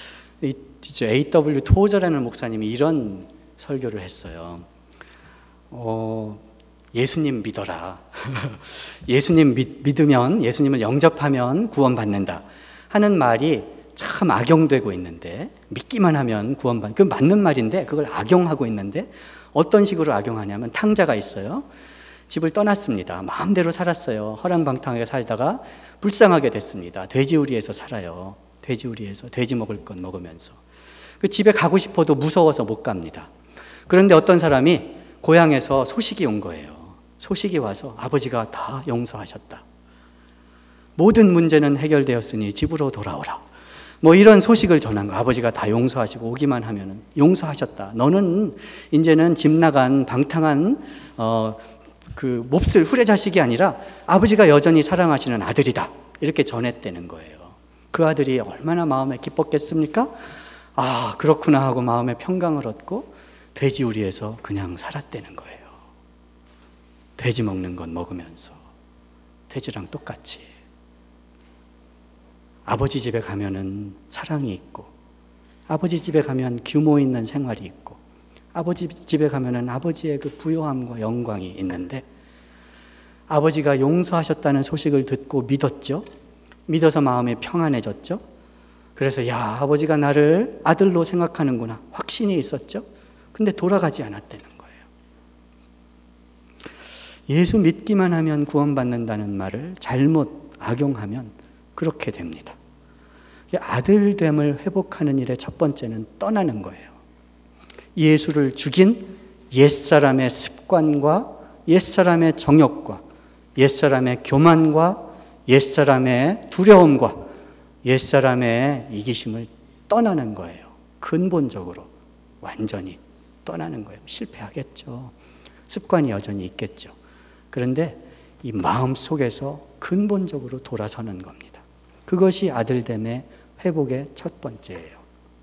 Speaker 1: 이제 에이 더블유 토저라는 목사님이 이런 설교를 했어요. 어, 예수님 믿어라. 예수님 믿, 믿으면, 예수님을 영접하면 구원받는다 하는 말이 참 악용되고 있는데, 믿기만 하면 구원받는, 그 맞는 말인데 그걸 악용하고 있는데, 어떤 식으로 악용하냐면, 탕자가 있어요. 집을 떠났습니다. 마음대로 살았어요. 허랑방탕하게 살다가 불쌍하게 됐습니다. 돼지우리에서 살아요. 돼지우리에서 돼지 먹을 건 먹으면서. 그 집에 가고 싶어도 무서워서 못 갑니다. 그런데 어떤 사람이 고향에서 소식이 온 거예요. 소식이 와서 아버지가 다 용서하셨다. 모든 문제는 해결되었으니 집으로 돌아오라. 뭐 이런 소식을 전한 거. 아버지가 다 용서하시고 오기만 하면은 용서하셨다. 너는 이제는 집 나간 방탕한 어, 그 몹쓸 후레자식이 아니라 아버지가 여전히 사랑하시는 아들이다. 이렇게 전했다는 거예요. 그 아들이 얼마나 마음에 기뻤겠습니까? 아, 그렇구나 하고 마음에 평강을 얻고 돼지우리에서 그냥 살았다는 거예요. 돼지 먹는 건 먹으면서 돼지랑 똑같이. 아버지 집에 가면은 사랑이 있고, 아버지 집에 가면 규모 있는 생활이 있고, 아버지 집에 가면은 아버지의 그 부요함과 영광이 있는데, 아버지가 용서하셨다는 소식을 듣고 믿었죠. 믿어서 마음이 평안해졌죠. 그래서 야, 아버지가 나를 아들로 생각하는구나 확신이 있었죠. 근데 돌아가지 않았다는 거예요. 예수 믿기만 하면 구원받는다는 말을 잘못 악용하면 그렇게 됩니다. 아들됨을 회복하는 일의 첫 번째는 떠나는 거예요. 예수를 죽인 옛사람의 습관과 옛사람의 정욕과 옛사람의 교만과 옛사람의 두려움과 옛사람의 이기심을 떠나는 거예요. 근본적으로 완전히 떠나는 거예요. 실패하겠죠. 습관이 여전히 있겠죠. 그런데 이 마음 속에서 근본적으로 돌아서는 겁니다. 그것이 아들됨의 회복의 첫 번째예요.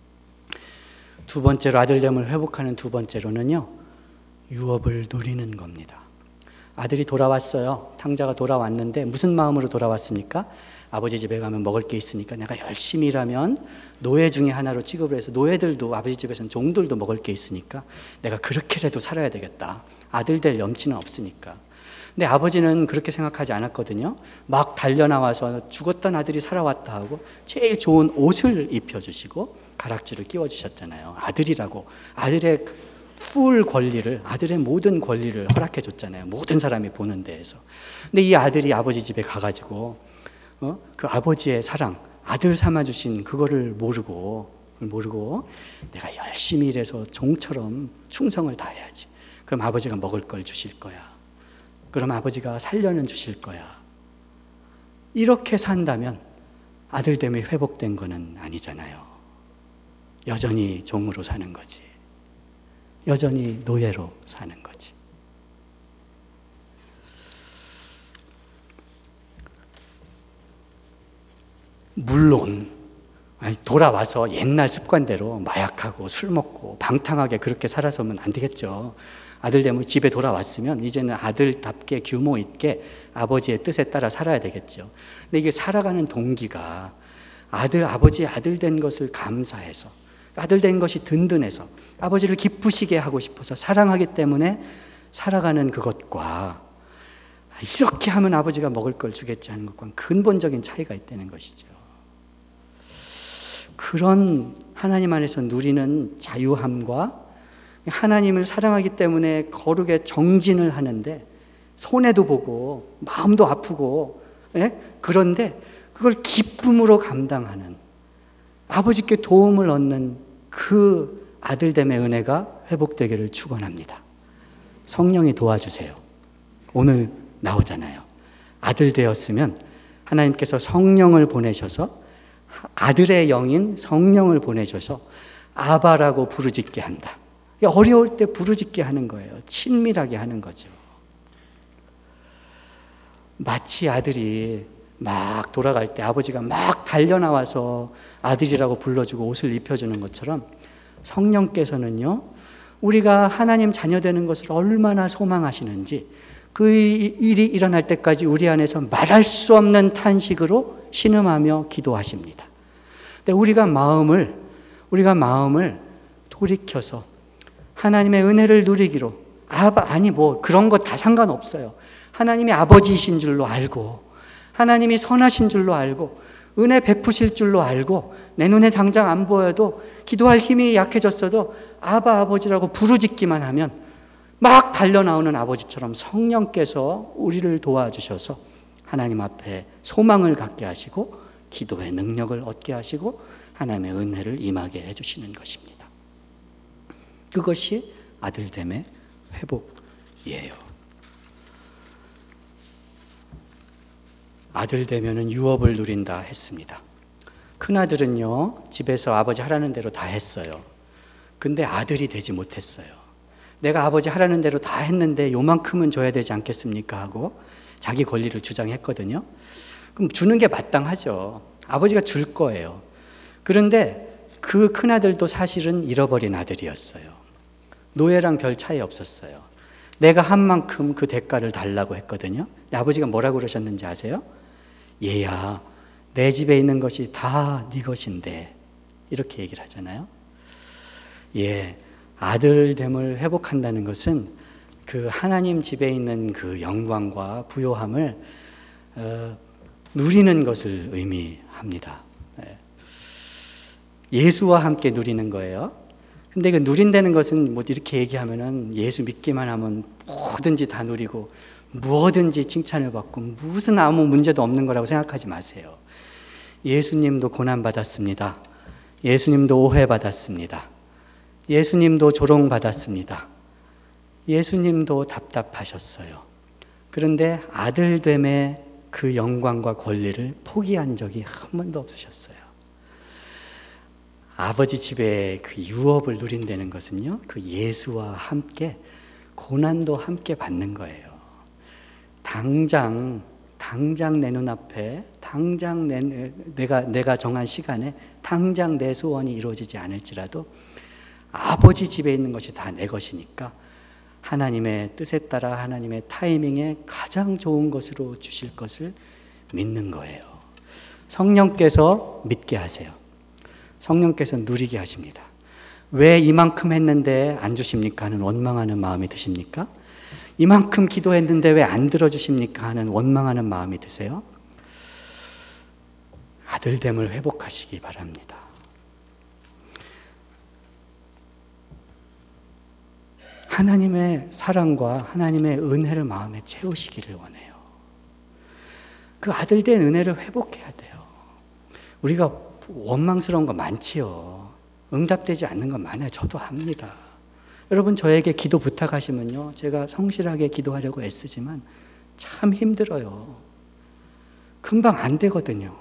Speaker 1: 두 번째로, 아들됨을 회복하는 두 번째로는요, 유업을 누리는 겁니다. 아들이 돌아왔어요. 탕자가 돌아왔는데 무슨 마음으로 돌아왔습니까? 아버지 집에 가면 먹을 게 있으니까 내가 열심히 일하면 노예 중에 하나로 취급을 해서, 노예들도 아버지 집에서는 종들도 먹을 게 있으니까 내가 그렇게라도 살아야 되겠다. 아들 될 염치는 없으니까. 근데 아버지는 그렇게 생각하지 않았거든요. 막 달려나와서 죽었던 아들이 살아왔다 하고 제일 좋은 옷을 입혀주시고 가락지를 끼워주셨잖아요. 아들이라고. 아들의 풀 권리를, 아들의 모든 권리를 허락해 줬잖아요. 모든 사람이 보는 데에서. 근데 이 아들이 아버지 집에 가가지고 어? 그 아버지의 사랑, 아들 삼아주신 그거를 모르고 모르고 내가 열심히 일해서 종처럼 충성을 다해야지. 그럼 아버지가 먹을 걸 주실 거야. 그럼 아버지가 살려는 주실 거야. 이렇게 산다면 아들됨이 회복된 거는 아니잖아요. 여전히 종으로 사는 거지. 여전히 노예로 사는 거지. 물론 돌아와서 옛날 습관대로 마약하고 술 먹고 방탕하게 그렇게 살아서는 안 되겠죠. 아들 되면 집에 돌아왔으면 이제는 아들답게 규모 있게 아버지의 뜻에 따라 살아야 되겠죠. 근데 이게 살아가는 동기가 아들, 아버지의 아들 된 것을 감사해서, 아들 된 것이 든든해서, 아버지를 기쁘시게 하고 싶어서 사랑하기 때문에 살아가는 그것과 이렇게 하면 아버지가 먹을 걸 주겠지 하는 것과는 근본적인 차이가 있다는 것이죠. 그런 하나님 안에서 누리는 자유함과 하나님을 사랑하기 때문에 거룩에 정진을 하는데 손해도 보고 마음도 아프고, 예? 그런데 그걸 기쁨으로 감당하는, 아버지께 도움을 얻는 그 아들됨의 은혜가 회복되기를 축원합니다. 성령이 도와주세요. 오늘 나오잖아요. 아들 되었으면 하나님께서 성령을 보내셔서, 아들의 영인 성령을 보내셔서 아바라고 부르짖게 한다. 어려울 때 부르짖게 하는 거예요. 친밀하게 하는 거죠. 마치 아들이 막 돌아갈 때 아버지가 막 달려나와서 아들이라고 불러주고 옷을 입혀주는 것처럼 성령께서는요, 우리가 하나님 자녀 되는 것을 얼마나 소망하시는지 그 일이 일어날 때까지 우리 안에서 말할 수 없는 탄식으로 신음하며 기도하십니다. 근데 우리가 마음을, 우리가 마음을 돌이켜서 하나님의 은혜를 누리기로, 아바, 아니 뭐 그런 거 다 상관없어요. 하나님이 아버지이신 줄로 알고, 하나님이 선하신 줄로 알고, 은혜 베푸실 줄로 알고, 내 눈에 당장 안 보여도 기도할 힘이 약해졌어도 아바 아버지라고 부르짖기만 하면 막 달려나오는 아버지처럼 성령께서 우리를 도와주셔서 하나님 앞에 소망을 갖게 하시고 기도의 능력을 얻게 하시고 하나님의 은혜를 임하게 해주시는 것입니다. 그것이 아들됨의 회복이에요. 아들 되면은 유업을 누린다 했습니다. 큰아들은요, 집에서 아버지 하라는 대로 다 했어요. 근데 아들이 되지 못했어요. 내가 아버지 하라는 대로 다 했는데 요만큼은 줘야 되지 않겠습니까? 하고 자기 권리를 주장했거든요. 그럼 주는 게 마땅하죠. 아버지가 줄 거예요. 그런데 그 큰아들도 사실은 잃어버린 아들이었어요. 노예랑 별 차이 없었어요. 내가 한 만큼 그 대가를 달라고 했거든요. 근데 아버지가 뭐라고 그러셨는지 아세요? 얘야, 내 집에 있는 것이 다 네 것인데, 이렇게 얘기를 하잖아요. 예, 아들됨을 회복한다는 것은 그 하나님 집에 있는 그 영광과 부요함을 어, 누리는 것을 의미합니다. 예수와 함께 누리는 거예요. 근데 그 누린다는 것은 뭐 이렇게 얘기하면은 예수 믿기만 하면 뭐든지 다 누리고 뭐든지 칭찬을 받고 무슨 아무 문제도 없는 거라고 생각하지 마세요. 예수님도 고난받았습니다. 예수님도 오해받았습니다. 예수님도 조롱받았습니다. 예수님도 답답하셨어요. 그런데 아들됨의 그 영광과 권리를 포기한 적이 한 번도 없으셨어요. 아버지 집에 그 유업을 누린다는 것은요, 그 예수와 함께 고난도 함께 받는 거예요. 당장, 당장 내 눈앞에, 당장 내, 내가, 내가 정한 시간에 당장 내 소원이 이루어지지 않을지라도 아버지 집에 있는 것이 다 내 것이니까 하나님의 뜻에 따라 하나님의 타이밍에 가장 좋은 것으로 주실 것을 믿는 거예요. 성령께서 믿게 하세요. 성령께서 누리게 하십니다. 왜 이만큼 했는데 안 주십니까 하는 원망하는 마음이 드십니까? 이만큼 기도했는데 왜 안 들어주십니까 하는 원망하는 마음이 드세요? 아들됨을 회복하시기 바랍니다. 하나님의 사랑과 하나님의 은혜를 마음에 채우시기를 원해요. 그 아들된 은혜를 회복해야 돼요. 우리가 원망스러운 거 많지요. 응답되지 않는 거 많아요. 저도 압니다. 여러분 저에게 기도 부탁하시면요, 제가 성실하게 기도하려고 애쓰지만 참 힘들어요. 금방 안 되거든요.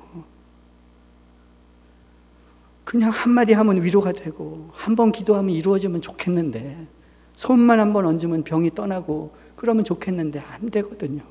Speaker 1: 그냥 한마디 하면 위로가 되고 한 번 기도하면 이루어지면 좋겠는데, 손만 한 번 얹으면 병이 떠나고 그러면 좋겠는데 안 되거든요.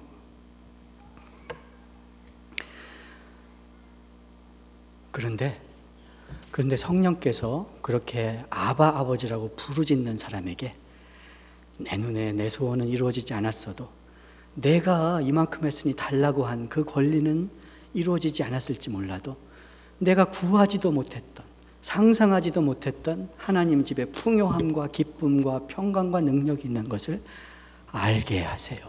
Speaker 1: 그런데 그런데 성령께서 그렇게 아바 아버지라고 부르짖는 사람에게 내 눈에 내 소원은 이루어지지 않았어도 내가 이만큼 했으니 달라고 한 그 권리는 이루어지지 않았을지 몰라도 내가 구하지도 못했던, 상상하지도 못했던 하나님 집의 풍요함과 기쁨과 평강과 능력이 있는 것을 알게 하세요.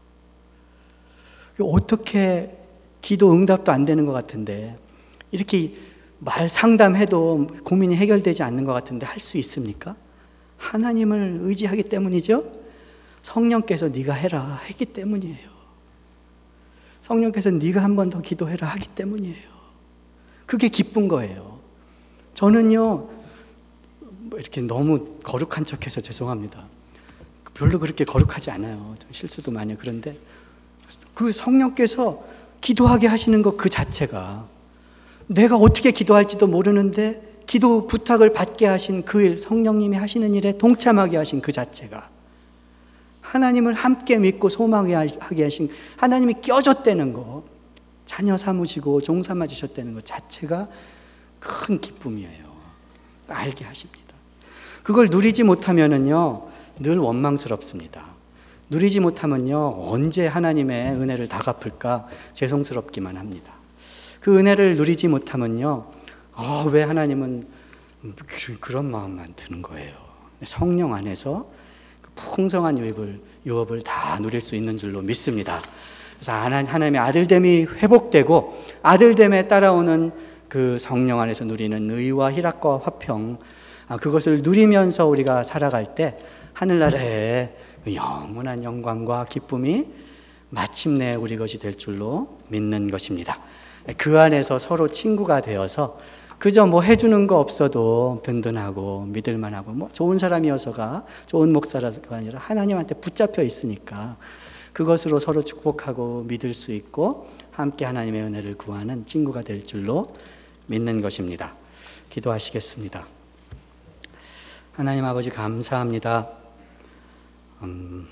Speaker 1: 어떻게 기도 응답도 안 되는 것 같은데, 이렇게 말 상담해도 고민이 해결되지 않는 것 같은데 할 수 있습니까? 하나님을 의지하기 때문이죠. 성령께서 네가 해라 했기 때문이에요. 성령께서 네가 한 번 더 기도해라 하기 때문이에요. 그게 기쁜 거예요. 저는요, 이렇게 너무 거룩한 척해서 죄송합니다. 별로 그렇게 거룩하지 않아요. 좀 실수도 많이. 그런데 그 성령께서 기도하게 하시는 것 그 자체가, 내가 어떻게 기도할지도 모르는데 기도 부탁을 받게 하신 그 일, 성령님이 하시는 일에 동참하게 하신 그 자체가, 하나님을 함께 믿고 소망하게 하신, 하나님이 껴줬다는 거, 자녀 삼으시고 종 삼아주셨다는 것 자체가 큰 기쁨이에요. 알게 하십니다. 그걸 누리지 못하면은요, 늘 원망스럽습니다. 누리지 못하면요, 언제 하나님의 은혜를 다 갚을까 죄송스럽기만 합니다. 그 은혜를 누리지 못하면요, 아, 왜 하나님은 그런 마음만 드는 거예요. 성령 안에서 풍성한 유업을, 유업을 다 누릴 수 있는 줄로 믿습니다. 그래서 하나님의 아들됨이 회복되고 아들됨에 따라오는 그 성령 안에서 누리는 의와 희락과 화평, 그것을 누리면서 우리가 살아갈 때 하늘나라의 영원한 영광과 기쁨이 마침내 우리 것이 될 줄로 믿는 것입니다. 그 안에서 서로 친구가 되어서 그저 뭐 해주는 거 없어도 든든하고 믿을만하고 뭐 좋은 사람이어서가 좋은 목사라서가 아니라 하나님한테 붙잡혀 있으니까 그것으로 서로 축복하고 믿을 수 있고 함께 하나님의 은혜를 구하는 친구가 될 줄로 믿는 것입니다. 기도하시겠습니다. 하나님 아버지 감사합니다. 음,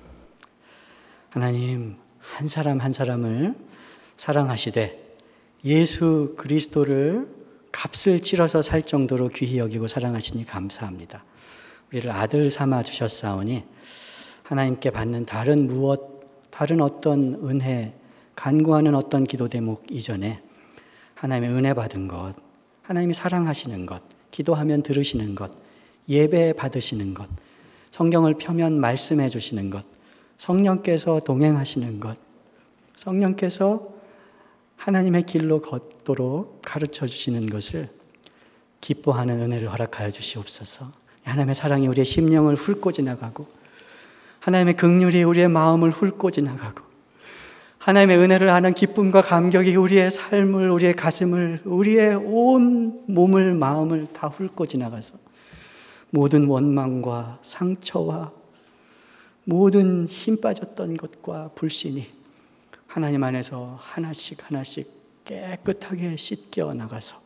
Speaker 1: 하나님 한 사람 한 사람을 사랑하시되 예수 그리스도를 값을 치러서 살 정도로 귀히 여기고 사랑하시니 감사합니다. 우리를 아들 삼아 주셨사오니 하나님께 받는 다른 무엇, 다른 어떤 은혜, 간구하는 어떤 기도 대목 이전에 하나님의 은혜 받은 것, 하나님이 사랑하시는 것, 기도하면 들으시는 것, 예배 받으시는 것, 성경을 펴면 말씀해 주시는 것, 성령께서 동행하시는 것, 성령께서 하나님의 길로 걷도록 가르쳐 주시는 것을 기뻐하는 은혜를 허락하여 주시옵소서. 하나님의 사랑이 우리의 심령을 훑고 지나가고 하나님의 긍휼이 우리의 마음을 훑고 지나가고 하나님의 은혜를 아는 기쁨과 감격이 우리의 삶을, 우리의 가슴을, 우리의 온 몸을, 마음을 다 훑고 지나가서 모든 원망과 상처와 모든 힘 빠졌던 것과 불신이 하나님 안에서 하나씩 하나씩 깨끗하게 씻겨 나가서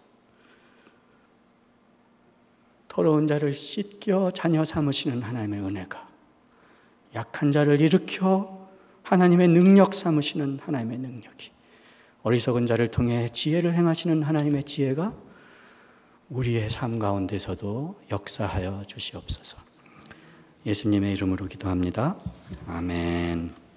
Speaker 1: 더러운 자를 씻겨 자녀 삼으시는 하나님의 은혜가 약한 자를 일으켜 하나님의 능력 삼으시는 하나님의 능력이 어리석은 자를 통해 지혜를 행하시는 하나님의 지혜가 우리의 삶 가운데서도 역사하여 주시옵소서. 예수님의 이름으로 기도합니다. 아멘.